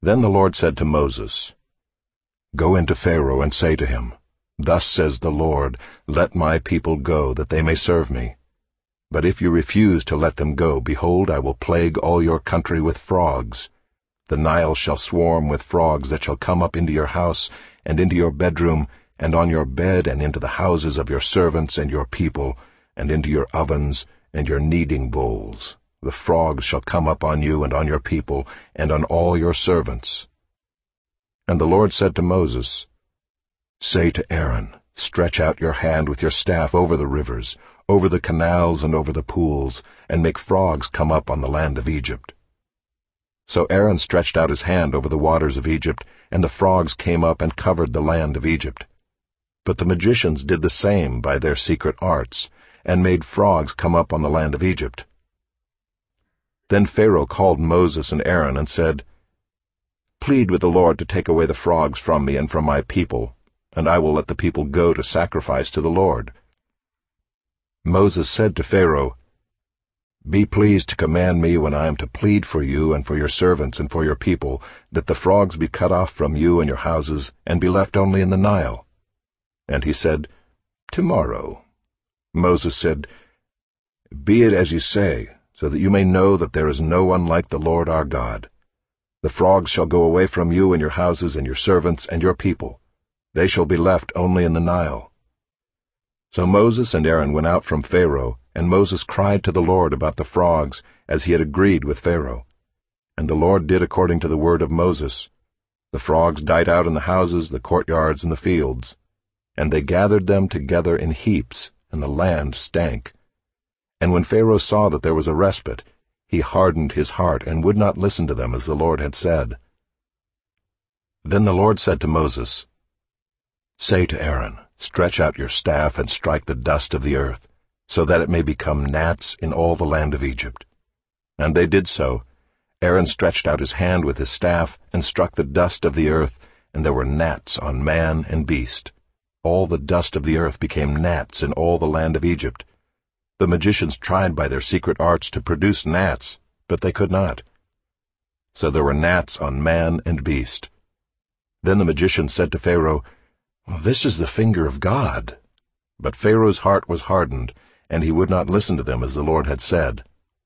Then the Lord said to Moses, "Go into Pharaoh and say to him, 'Thus says the Lord, let my people go, that they may serve me. But if you refuse to let them go, behold, I will plague all your country with frogs. The Nile shall swarm with frogs that shall come up into your house, and into your bedroom, and on your bed, and into the houses of your servants and your people, and into your ovens and your kneading bowls. The frogs shall come up on you and on your people, and on all your servants.'" And the Lord said to Moses, "Say to Aaron, stretch out your hand with your staff over the rivers, over the canals and over the pools, and make frogs come up on the land of Egypt." So Aaron stretched out his hand over the waters of Egypt, and the frogs came up and covered the land of Egypt. But the magicians did the same by their secret arts, and made frogs come up on the land of Egypt. Then Pharaoh called Moses and Aaron and said, "Plead with the Lord to take away the frogs from me and from my people, and I will let the people go to sacrifice to the Lord." Moses said to Pharaoh, "Be pleased to command me when I am to plead for you and for your servants and for your people, that the frogs be cut off from you and your houses, and be left only in the Nile." And he said, "Tomorrow." Moses said, "Be it as you say, so that you may know that there is no one like the Lord our God. The frogs shall go away from you and your houses and your servants and your people. They shall be left only in the Nile." So Moses and Aaron went out from Pharaoh, and Moses cried to the Lord about the frogs, as he had agreed with Pharaoh. And the Lord did according to the word of Moses. The frogs died out in the houses, the courtyards, and the fields. And they gathered them together in heaps, and the land stank. And when Pharaoh saw that there was a respite, he hardened his heart and would not listen to them as the Lord had said. Then the Lord said to Moses, "Say to Aaron, stretch out your staff and strike the dust of the earth, so that it may become gnats in all the land of Egypt." And they did so. Aaron stretched out his hand with his staff and struck the dust of the earth, and there were gnats on man and beast. All the dust of the earth became gnats in all the land of Egypt. The magicians tried by their secret arts to produce gnats, but they could not. So there were gnats on man and beast. Then the magicians said to Pharaoh, "This is the finger of God." But Pharaoh's heart was hardened, and he would not listen to them as the Lord had said.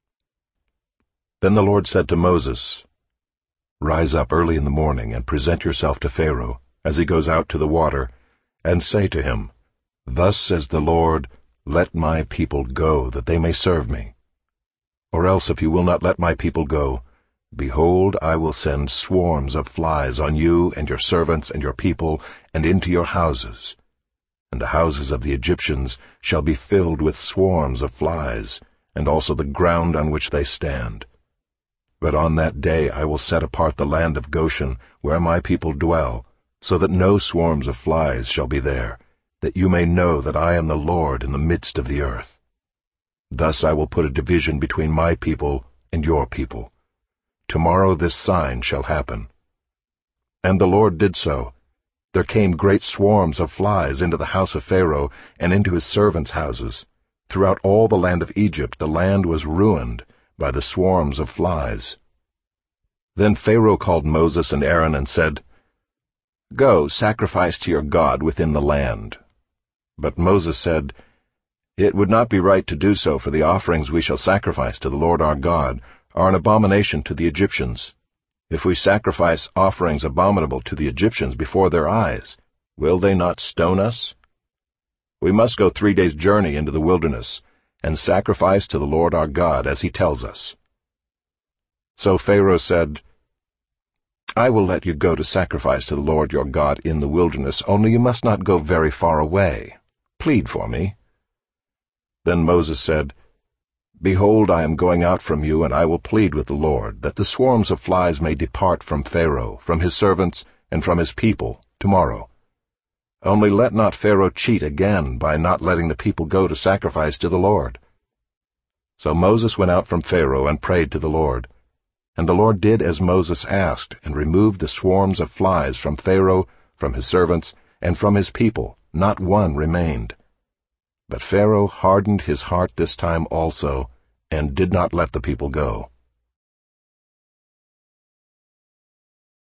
Then the Lord said to Moses, "Rise up early in the morning and present yourself to Pharaoh, as he goes out to the water, and say to him, 'Thus says the Lord, let my people go, that they may serve me. Or else if you will not let my people go, behold, I will send swarms of flies on you and your servants and your people and into your houses. And the houses of the Egyptians shall be filled with swarms of flies, and also the ground on which they stand. But on that day I will set apart the land of Goshen, where my people dwell, so that no swarms of flies shall be there, that you may know that I am the Lord in the midst of the earth. Thus I will put a division between my people and your people. Tomorrow this sign shall happen." And the Lord did so. There came great swarms of flies into the house of Pharaoh and into his servants' houses. Throughout all the land of Egypt the land was ruined by the swarms of flies. Then Pharaoh called Moses and Aaron and said, "Go, sacrifice to your God within the land." But Moses said, "It would not be right to do so, for the offerings we shall sacrifice to the Lord our God are an abomination to the Egyptians. If we sacrifice offerings abominable to the Egyptians before their eyes, will they not stone us? We must go 3 days' journey into the wilderness, and sacrifice to the Lord our God as he tells us." So Pharaoh said, "I will let you go to sacrifice to the Lord your God in the wilderness, only you must not go very far away. Plead for me." Then Moses said, "Behold, I am going out from you, and I will plead with the Lord, that the swarms of flies may depart from Pharaoh, from his servants, and from his people, tomorrow. Only let not Pharaoh cheat again by not letting the people go to sacrifice to the Lord." So Moses went out from Pharaoh and prayed to the Lord. And the Lord did as Moses asked, and removed the swarms of flies from Pharaoh, from his servants, and from his people. Not one remained. But Pharaoh hardened his heart this time also, and did not let the people go.